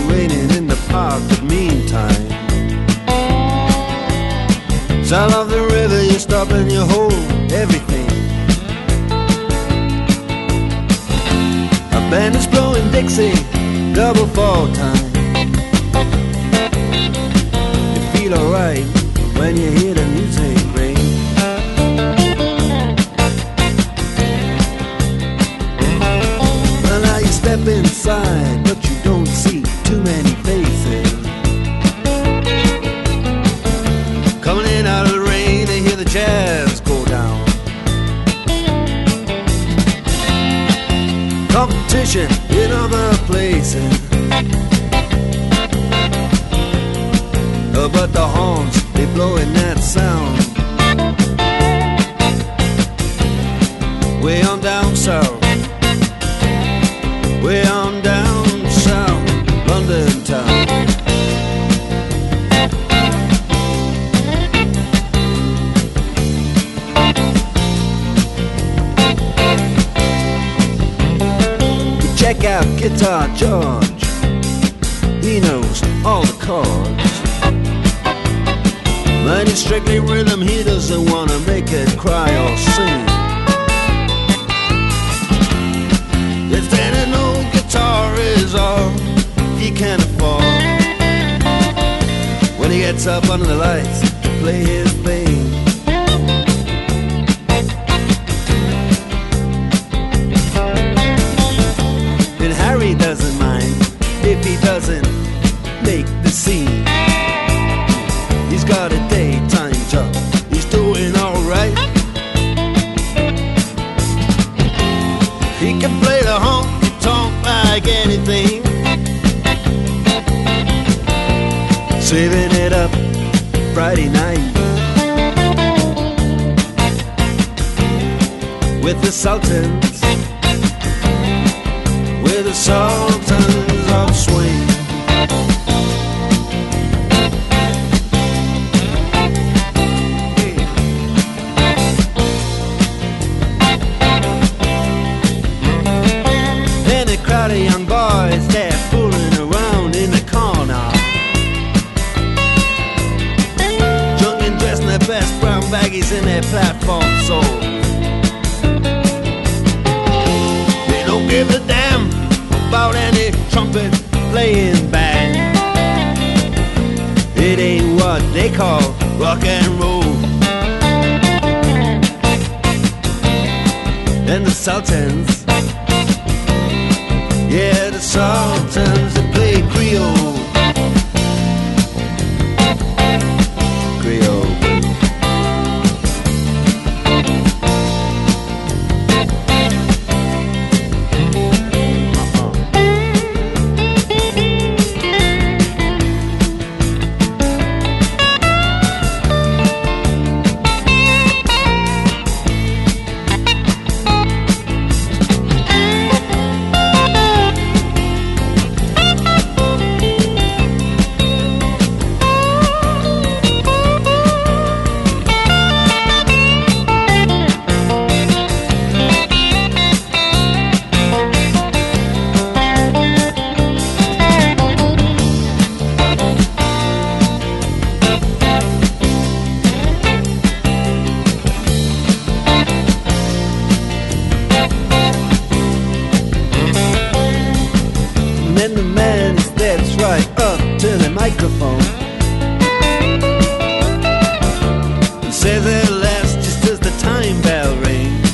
raining in the park, but meantime, sound of the river, you stop and you hold everything. A band is blowing Dixie, double fall time. You feel alright when you hear the music ring. Well, now you step inside, but you don't see too many faces. Coming in out of the rain, they hear the jazz go down. Competition in other places, but the horns, they blowing that sound. Way on down south, way on down south, London town. Check out Guitar George, he knows all the chords. But it's strictly rhythm, he doesn't want to make it cry or sing. If then an old guitar is all he can afford, when he gets up under the lights to play his thing. And Harry doesn't mind if he doesn't make the scene. He's got a daytime job, he's doing alright. He can play the honky-tonk like anything, saving it up Friday night with the Sultans, with the Sultans of Swing. Crowd of young boys, they're fooling around in the corner, drunk and dressed in their best brown baggies in their platform soles. They don't give a damn about any trumpet playing band. It ain't what they call rock and roll. And the Sultans, yeah, the Sultans, they play Creole. Creole. And then the man steps right up to the microphone and says at last, just as the time bell rings,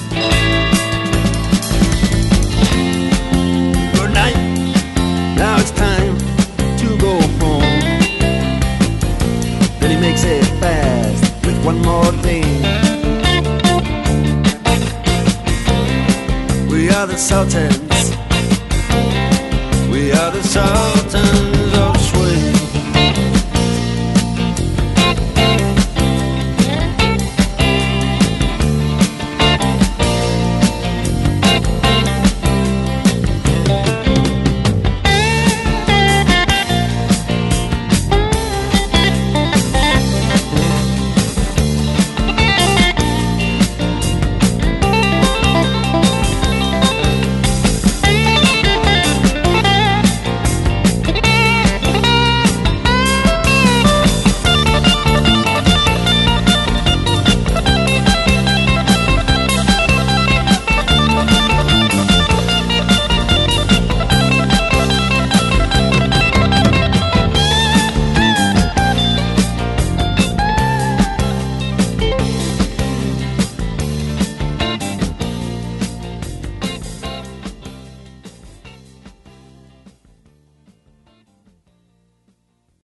good night, now it's time to go home. Then he makes it fast with one more thing. We are the Sultans, we are the Sultans